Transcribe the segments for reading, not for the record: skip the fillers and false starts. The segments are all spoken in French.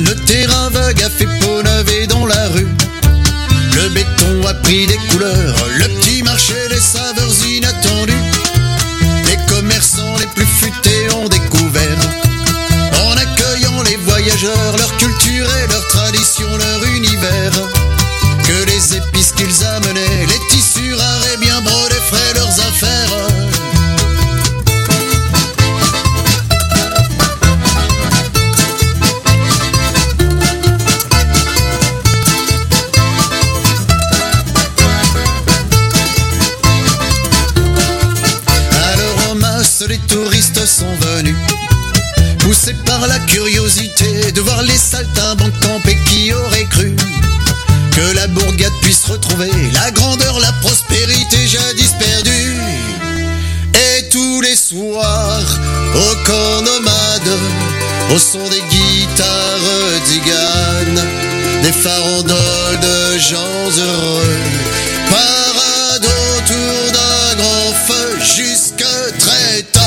Le terrain vague a fait peau neuve et dans la rue le béton a pris des couleurs. Le petit marché des saveurs inattendues. Les commerçants les plus futés ont découvert, en accueillant les voyageurs, leur culture et leur tradition, leur univers, que les épices qu'ils amenaient, les tissus rares et bien brodés feraient leurs affaires. Les touristes sont venus, poussés par la curiosité de voir les saltimbanques camper. Qui aurait cru que la bourgade puisse retrouver la grandeur, la prospérité jadis perdue? Et tous les soirs, au camp nomade, au son des guitares d'Igane, des farandoles de gens heureux, parade autour d'un grand feu jusque très tard.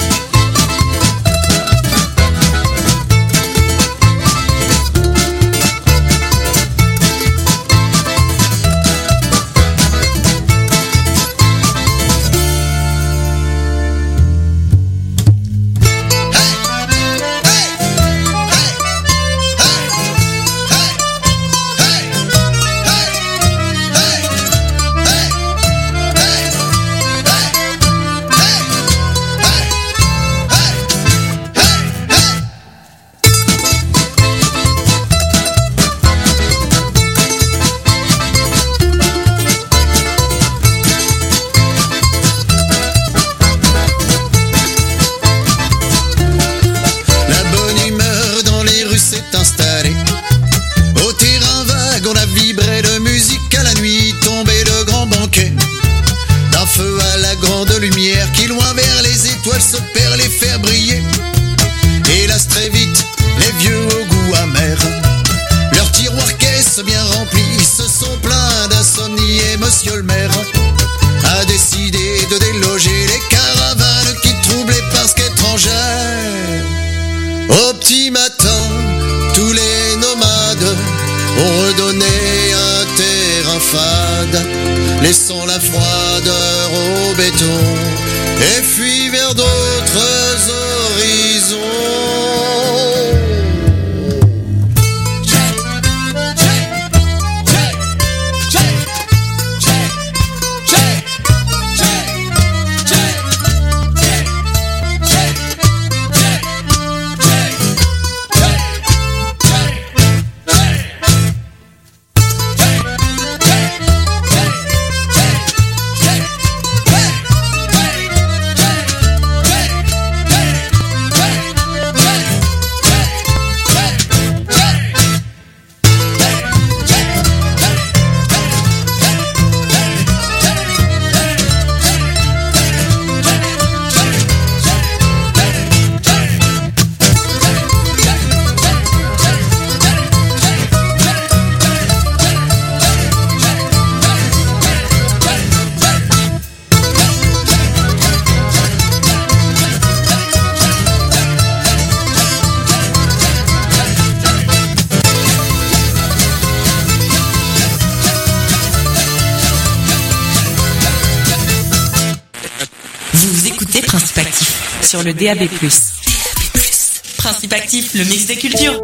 Se perd les faire briller. Hélas très vite, les vieux au goût amer, leurs tiroirs caisses bien remplis se sont pleins d'insomnie. Et monsieur le maire a décidé de déloger les caravanes qui troublaient parce qu'étrangères. Au petit matin, tous les nomades ont redonné un terrain fade, laissant la froideur au béton et fuit vers d'autres horizons. Principe Actif sur le DAB+. Principe Actif, le mix des cultures.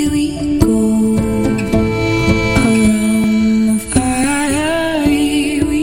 Here we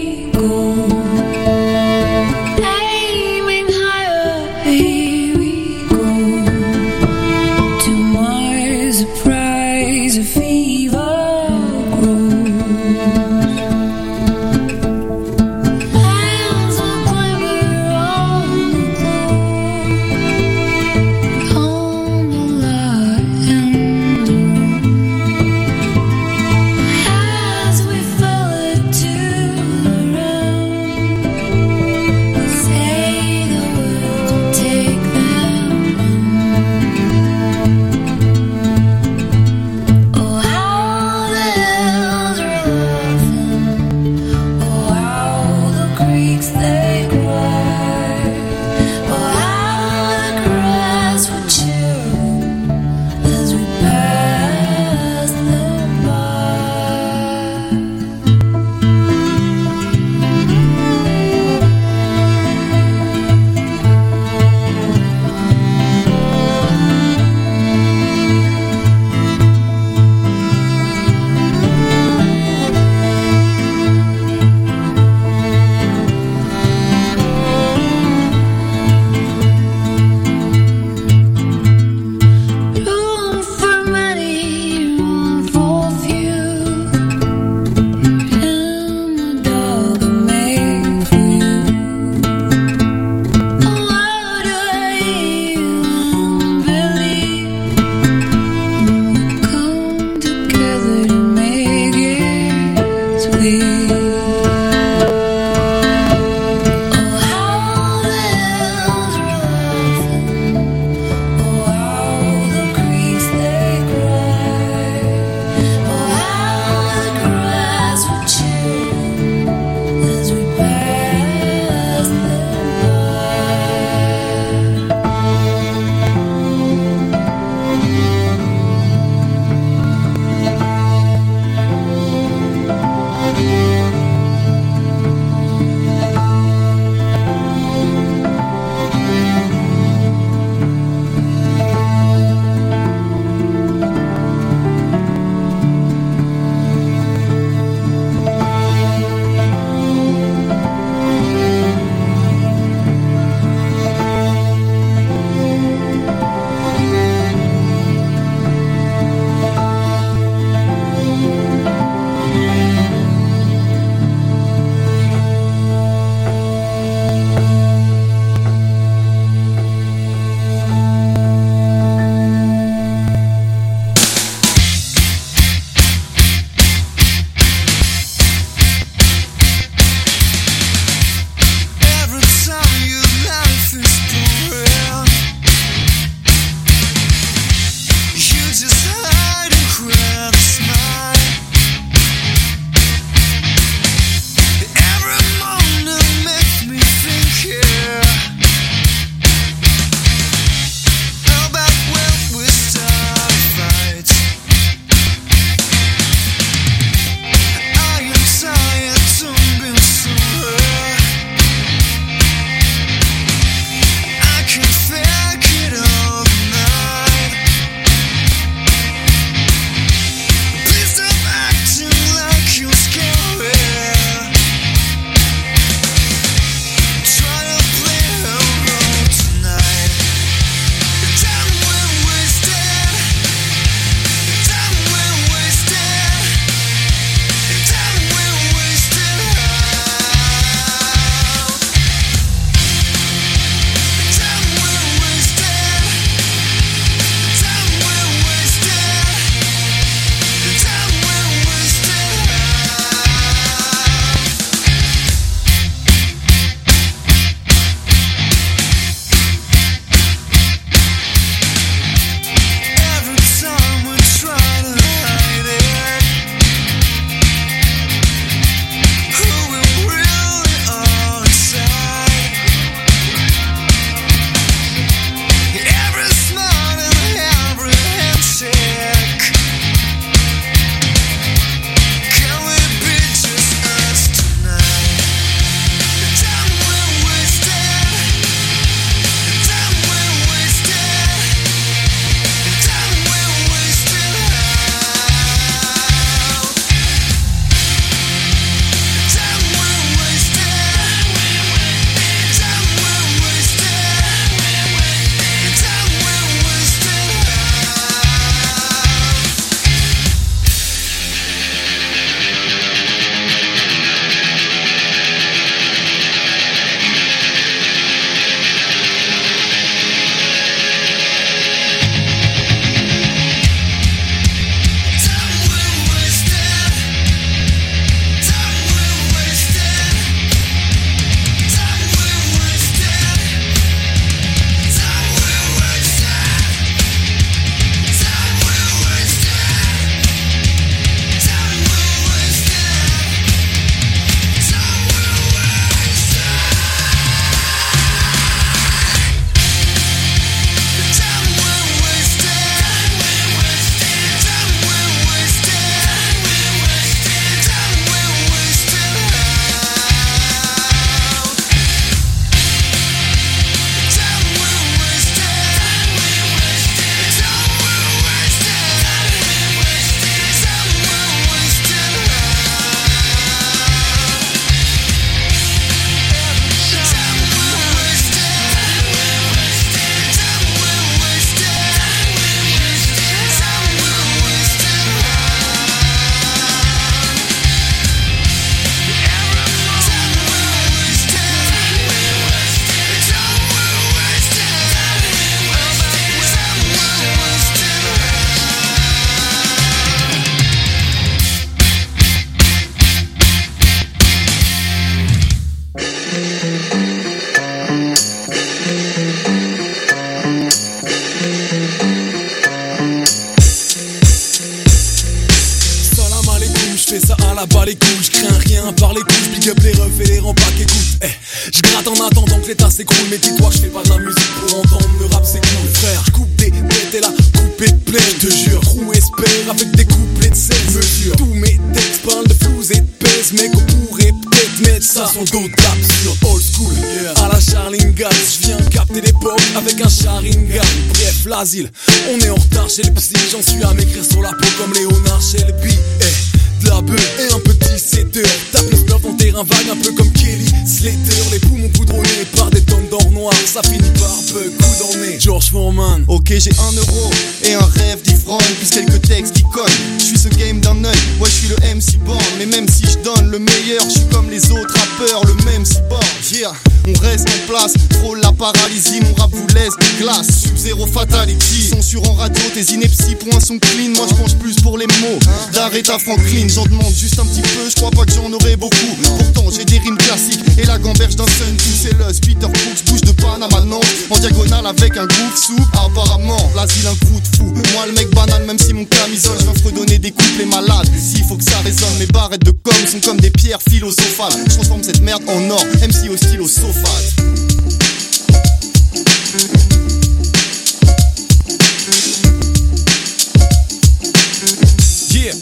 s'écroule. Mais dis-toi que je fais pas de la musique pour entendre le rap, c'est cool, frère. J'coupe des bêtes et la coupée de plaie, je te jure. Trou espère avec des couplets de 16 mesures. Tous mes textes parlent de floues et de pèse, mais qu'on pourrait peut-être mettre ça sur d'autres tapes sur old school, à la Charlingham. Je viens capter l'époque avec un Sharingan. Bref, l'asile, on est en retard chez le psy. J'en suis à m'écrire sur la peau comme Léonard Shelby. De la beuh et un petit setter. Tape le stuff en terrain vague, un peu comme Kelly Slater. Les poumons poudronnés par des tonnes d'or noir. Ça finit par bug, coup dans le nez. George Foreman. Ok, j'ai 1 euro et un rêve d'ivrogne, plus quelques textes qui cognent. Je suis ce game d'un œil, ouais je suis le MC Born. Mais même si je donne le meilleur, je suis comme les autres rappeurs, le même si Born. Yeah, on reste en place, frôle la paralysie, mon rap vous laisse de glace. Sub-Zero Fatality, censure en radio, tes inepties pour un son clean. Moi je penche plus pour les mots d'Aretha Franklin. J'en demande juste un petit peu, je crois pas que j'en aurai beaucoup. Pourtant j'ai des rimes classiques et la gamberge d'un Sun Tzu. C'est le Peter Brooks, bouche de Panama Nantes, en diagonale avec un groove soupe. Apparemment, l'asile un coup de fou. Moi le mec banal, même si mon camisole, je viens fredonner des couplets malades. S'il faut que ça résonne, mes barrettes de com sont comme des pierres philosophales. Je transforme cette merde en or, MC au stylo sophate. Yeah.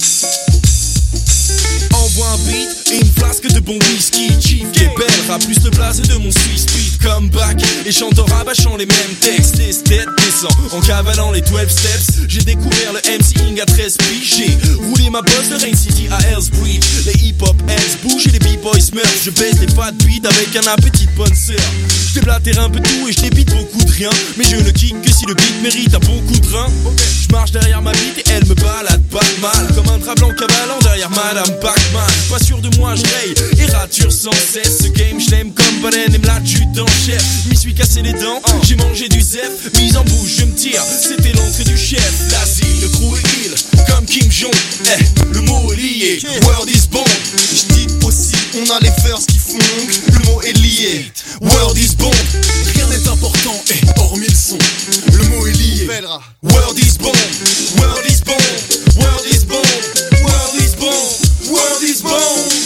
Envoie un beat et une flasque de bon whisky. Chief qui est belle, rap plus le blaze de mon Swiss beat. Comeback et chante en rabâchant les mêmes textes. Esthète descend en cavalant les 12 steps. J'ai découvert le MCing à 13 piges. J'ai roulé ma bosse de Rain City à Hell's Breach. Les hip-hop else bougent et les b-boys meurent. Je baisse les fat beats avec un appétit de bonne sœur. Je déblatère un peu tout et je débite beaucoup de rien. Mais je ne kick que si le beat mérite un bon coup de rein. Je marche derrière ma bite et elle me balade pas mal. Comme un drap blanc cavalant derrière Madame Bachman. Pas sûr de moi, je raye et rature sans cesse. Ce game, je l'aime comme Balen aime l'adjudant-chef. M'y suis cassé les dents, j'ai mangé du zep. Mise en bouche, je me tire, c'était l'entrée du chef. L'asile, le crew est ill, comme Kim Jong. Le mot est lié, word is born. Je dis aussi, on a les verses qui font l'ongle. Le mot est lié, word is born. Rien n'est important, hormis le son. Le mot est lié, word is born. Word is born, word is born. Word is born, word is born.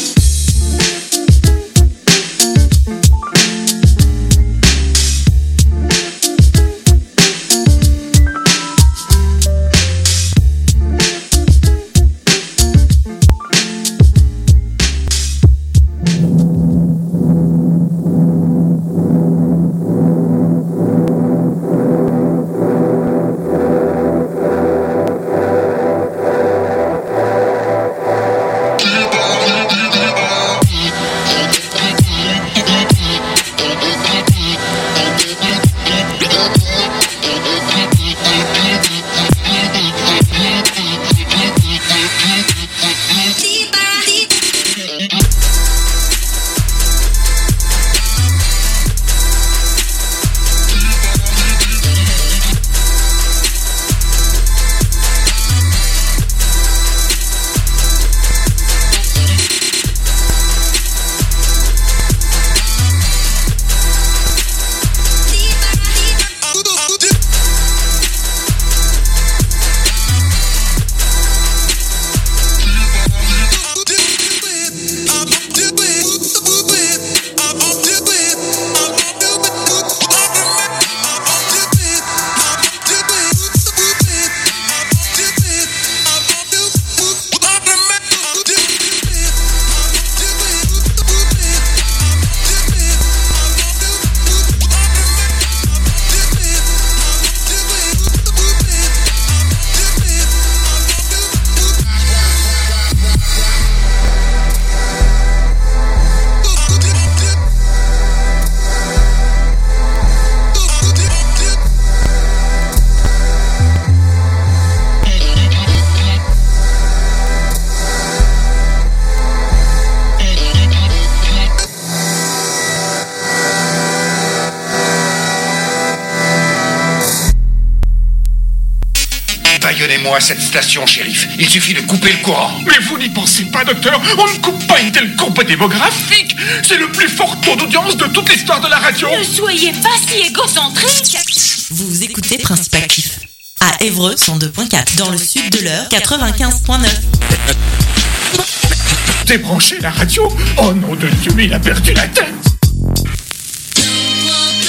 Baillonnez-moi cette station, shérif. Il suffit de couper le courant. Mais vous n'y pensez pas, docteur. On ne coupe pas une telle courbe démographique. C'est le plus fort taux d'audience de toute l'histoire de la radio. Ne soyez pas si égocentrique. Vous écoutez Principe Actif. À Évreux, 102.4. Dans le sud de l'Eure, 95.9. Débranchez la radio. Oh nom de Dieu, mais il a perdu la tête.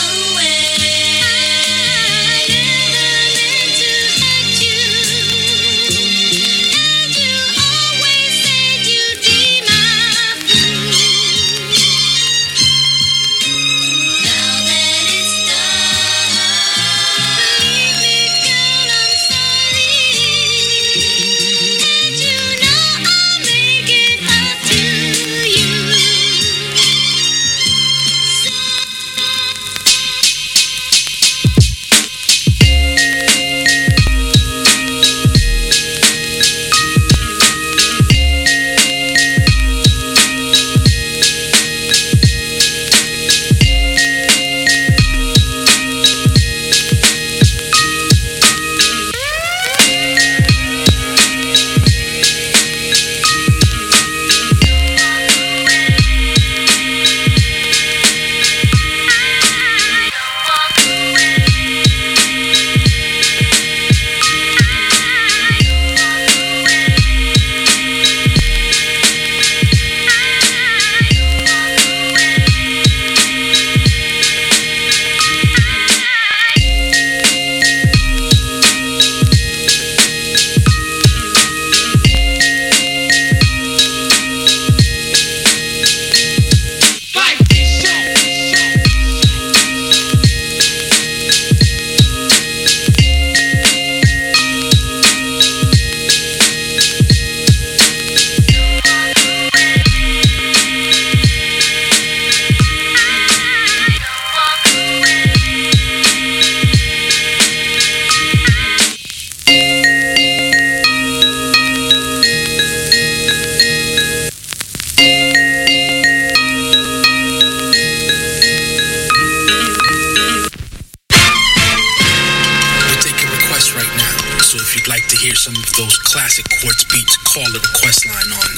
call the request line on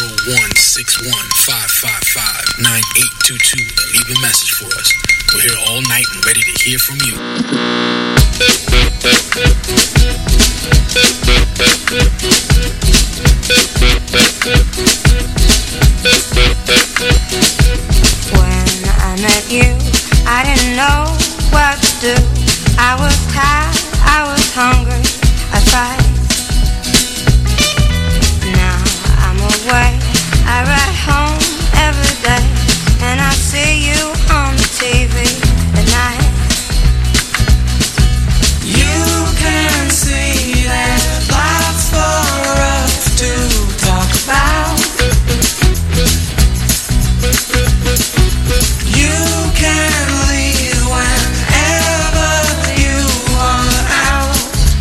0161-555-9822 and leave a message for us. We're here all night and ready to hear from you. When I met you, I didn't know what to do. I was tired, I was hungry, I tried. Now I'm away, I ride home every day, and I see you on the TV at night. You can see that life's for us to talk about. You can leave whenever you want out.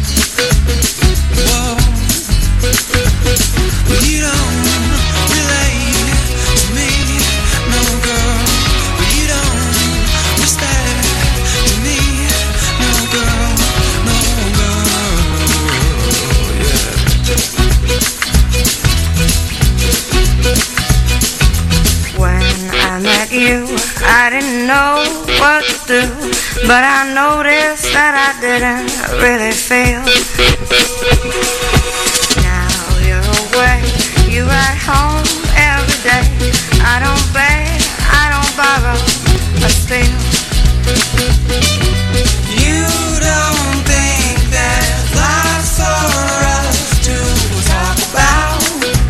Whoa. Well, you don't relate to me, no girl. Well, you don't respect to me, no girl, no girl. Yeah. When I met you, I didn't know what to do, but I noticed that I didn't really feel. Now you're away, you ride home every day. I don't beg, I don't borrow, I steal. You don't think that life's for us to talk about.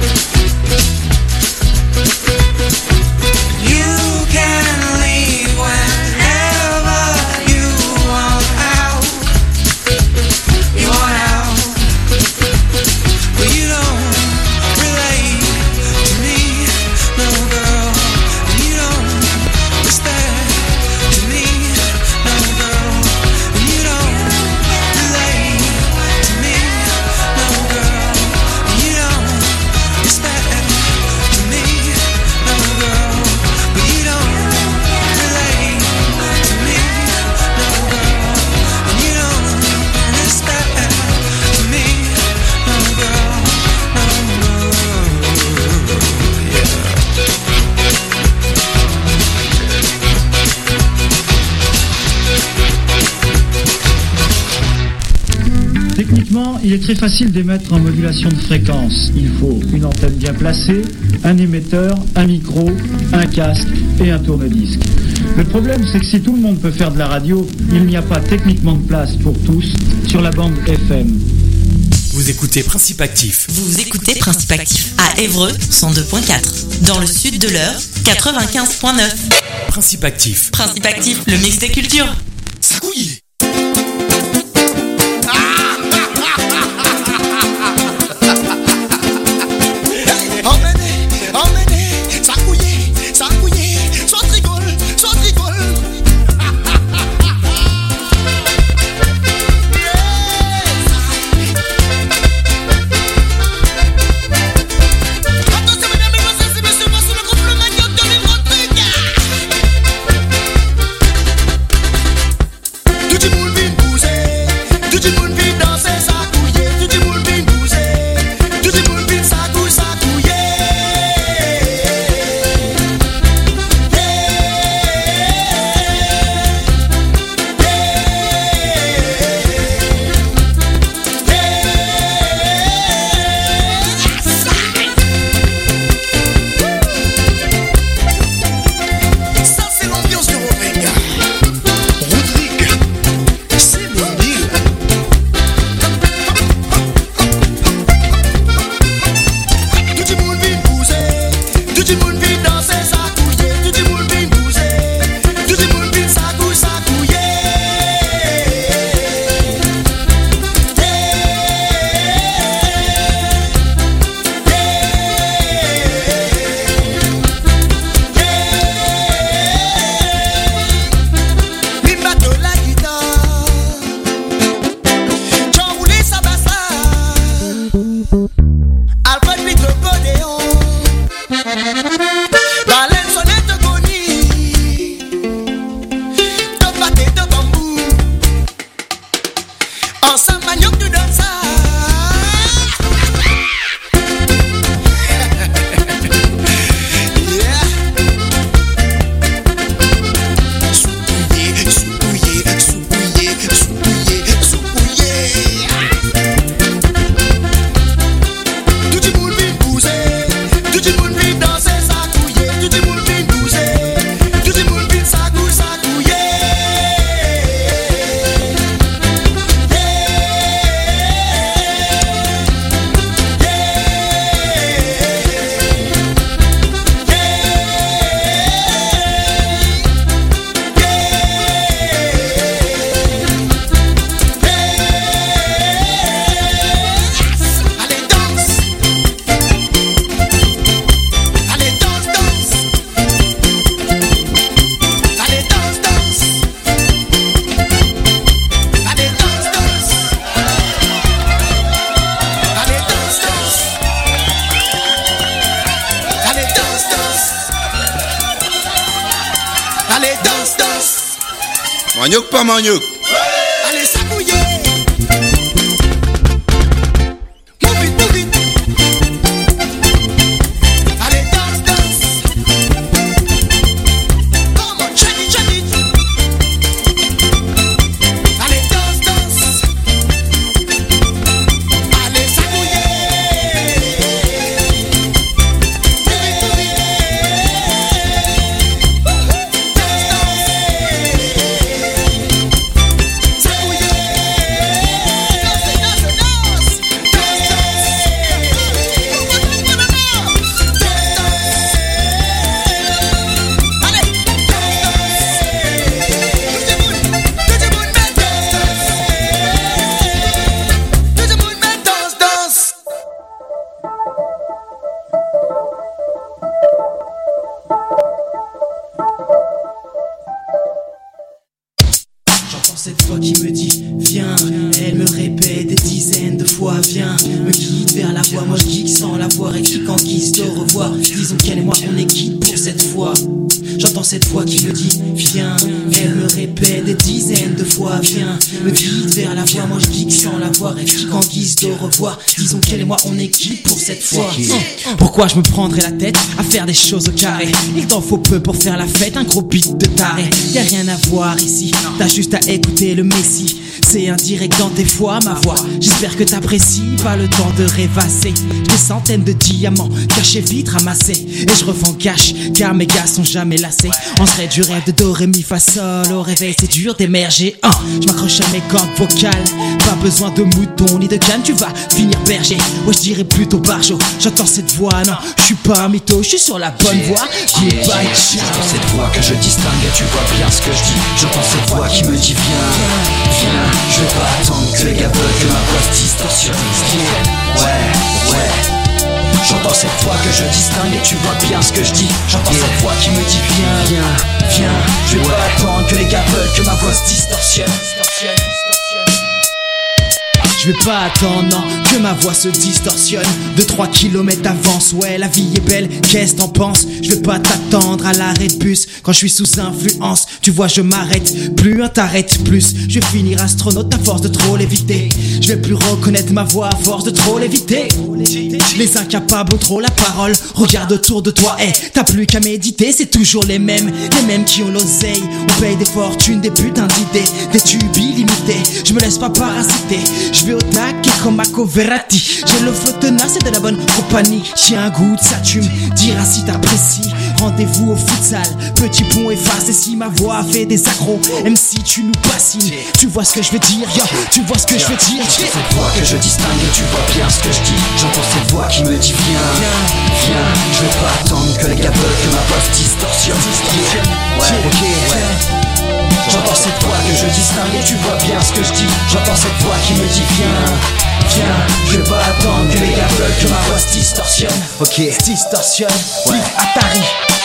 You can leave whenever you want out. You want out. Well, you don't relate to me, no girl. You don't respect to me, no girl. You don't relate to me, no girl. You don't respect to me, no girl. You don't relate to me, no girl. You don't respect to me, no girl, no Techniquement, il est très facile d'émettre en modulation de fréquence. Il faut une antenne bien placée, un émetteur, un micro, un casque et un tourne-disque. Le problème, c'est que si tout le monde peut faire de la radio, il n'y a pas techniquement de place pour tous sur la bande FM. Vous écoutez Principe Actif. Vous écoutez Principe Actif à Évreux 102.4. Dans le sud de l'Eure 95.9. Principe Actif. Principe Actif, le mix des cultures. Couillé. Emmenez, ça couillé, soit rigole. Attention mesdames et messieurs, voici le groupe Le Manioc de l'Évreux. Allez, danse, danse. Manioc, pas manioc. Allez, ça bouille. Move it, move it. Allez, danse, danse. Come on, check it, check it. Allez, danse, danse. Allez, ça bouille. Move it, move it. Danse, danse. Ça bouille. J'entends cette voix qui me dit viens, elle me répète des dizaines de fois viens, me guide vers la voie, moi je geek sans la voir, explique en guise de revoir, disons qu'elle et moi on est quitte pour cette fois. J'entends cette voix qui me dit viens, elle me répète des dizaines de fois viens, me guide vers la voie, moi je geek sans la voir, explique en guise de revoir, disons qu'elle et moi on est quitte pour cette fois. Pourquoi je me prendrais la tête à faire des choses au carré? Il t'en faut peu pour faire la fête, un gros beat de taré. Y'a rien à voir ici, t'as juste à écouter le messie. C'est indirect dans tes voix, ma voix. J'espère que t'apprécies, pas le temps de rêvasser. J'ai des centaines de diamants cachés vite ramassés, et je revends cash car mes gars sont jamais lassés. On serait du rêve de do, ré, mi, fa, sol. Au réveil c'est dur d'émerger. Je m'accroche à mes cordes vocales, pas besoin de mouton ni de canne, tu vas finir berger. Ouais je dirais plutôt barjo. J'entends cette voix, non, je suis pas un mytho, je suis sur la bonne voie. Goodbye, ciao. J'entends cette voix que je distingue et tu vois bien ce que je dis. J'entends cette voix qui me dit viens, viens. Je vais pas attendre que les gars veulent que ma voix se distorsionne. Ouais, ouais. J'entends cette voix que je distingue et tu vois bien ce que je dis. J'entends cette voix qui me dit viens, viens, viens. Je vais pas attendre que les gars veulent que ma voix se distorsionne. Je vais pas attendre, non, que ma voix se distorsionne. 2-3 kilomètres d'avance, ouais, la vie est belle, qu'est-ce t'en penses? Je vais pas t'attendre à l'arrêt de bus quand je suis sous influence. Tu vois, je m'arrête plus, un t'arrête plus. Je vais finir astronaute à force de trop l'éviter. Je vais plus reconnaître ma voix à force de trop l'éviter. Les incapables ont trop la parole. Regarde autour de toi, t'as plus qu'à méditer. C'est toujours les mêmes qui ont l'oseille. On paye des fortunes, des putains d'idées, des tubes illimités. Je me laisse pas parasiter, je vais au taquet comme Marco Verratti. J'ai le flot tenace et de la bonne compagnie. J'ai un goût de ça, tu me diras si t'apprécies. Rendez-vous au futsal, petit pont effacé. Si ma voix fait des accros, même si tu nous bassines. Tu vois ce que je veux dire, yo, tu vois ce que je veux dire. J'entends cette voix que je distingue et tu vois bien ce que je dis. J'entends cette voix qui me dit viens, viens. Je vais pas attendre que les gars veulent que ma voix se distorsionne. Ouais, ok, ouais. J'entends cette voix que je distingue et tu vois bien ce que je dis. J'entends cette voix qui me dit viens, viens. Je vais pas attendre que les gars veulent que ma voix se distorsionne. Ok, se distorsionne, ouais. Atari,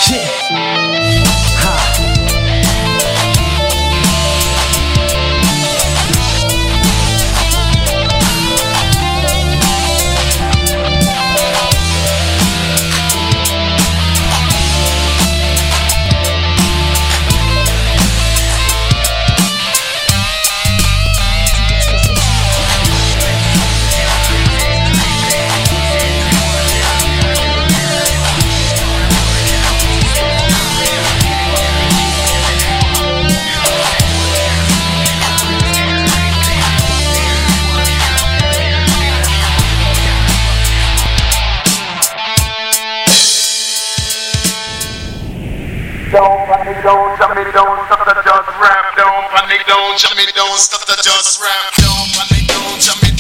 Don't panic, don't jump me, don't stop the just rap. Don't panic, don't jump me, don't stop the just rap. Don't panic, don't jump me.